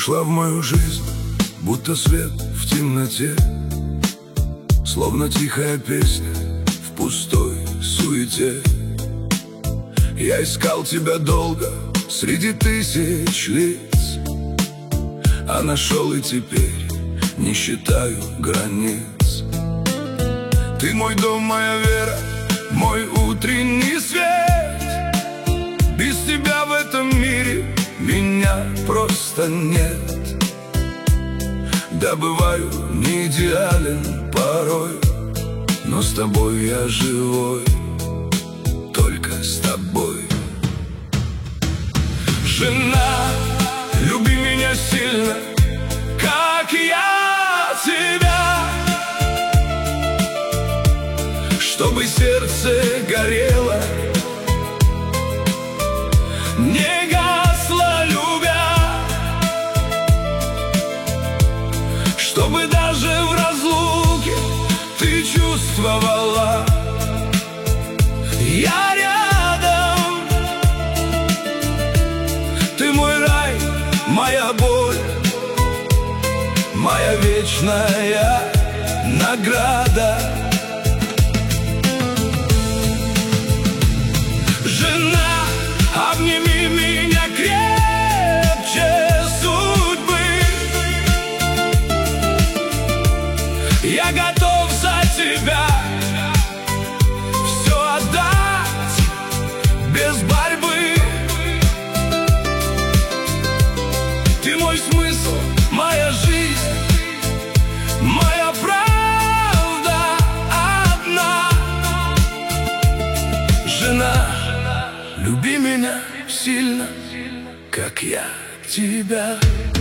Вошла в мою жизнь, будто свет в темноте, словно тихая песня в пустой суете. Я искал тебя долго среди тысяч лиц, а нашел и теперь не считаю границ. Ты мой дом, моя вера, мой утренний свет. Без тебя в этом мире меня просто нет. Да, бываю не идеален порой, но с тобой я живой, только с тобой. Жена, люби меня сильно, как я тебя, чтобы сердце горело, не гасло, любя, чтобы даже в разлуке ты чувствовала: я рядом. Ты мой рай, моя боль, моя вечная награда. Жена, обними меня крепче судьбы. Я готов за тебя все отдать без борьбы. Ты мой смысл, моя жизнь, моя правда одна. Жена, люби меня сильно, как я тебя.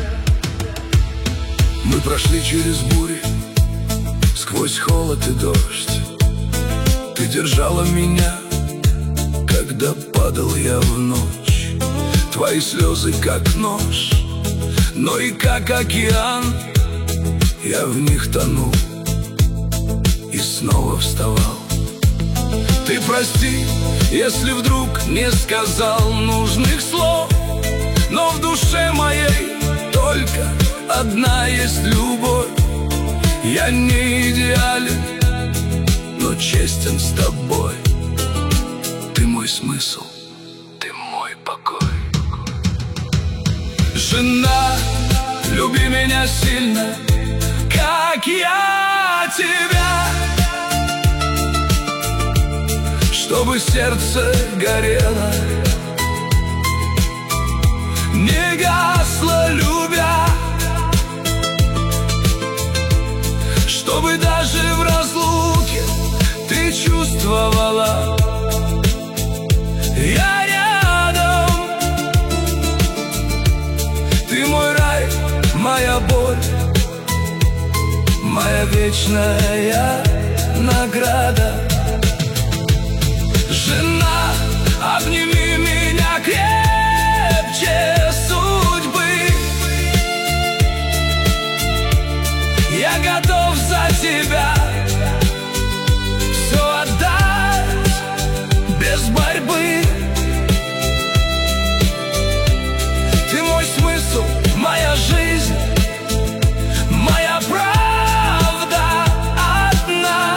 Мы прошли через бури, сквозь холод и дождь. Ты держала меня, когда падал я в ночь. Твои слезы как нож, но и как океан. Я в них тонул и снова вставал. Ты прости, если вдруг не сказал нужных слов, но в душе моей только одна есть любовь. Я не идеален, но честен с тобой. Ты мой смысл, ты мой покой. Жена, люби меня сильно, как я тебя, чтобы сердце горело, не гасло, любя, чтобы даже в разлуке ты чувствовала: я рядом. Ты мой рай, моя боль, моя вечная награда. Жена, обними меня крепче судьбы. Я готов за тебя все отдать без борьбы. Ты мой смысл, моя жизнь, моя правда одна.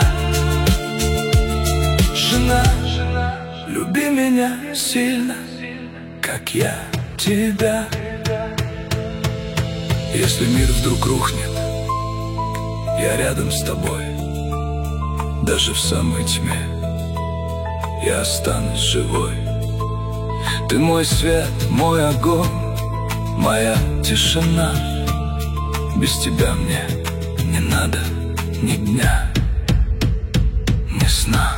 Жена, люби меня сильно, как я тебя. Если мир вдруг рухнет, я рядом с тобой. Даже в самой тьме я останусь живой. Ты мой свет, мой огонь, моя тишина. Без тебя мне не надо ни дня, ни сна.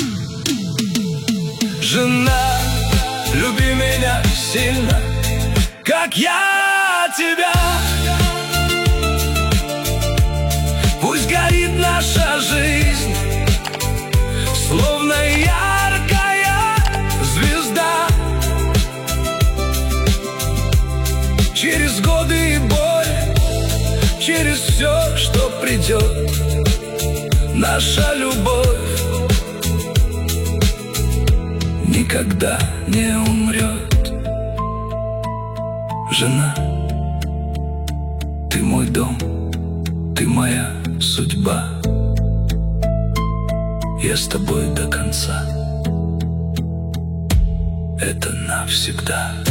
Жена, люби меня сильно, как я тебя. Пусть горит наша жизнь, словно яркая звезда. Через годы и боль, через все, что придет, наша любовь никогда не умрет. Жена, Ты мой дом, ты моя судьба. Я с тобой до конца. Это навсегда.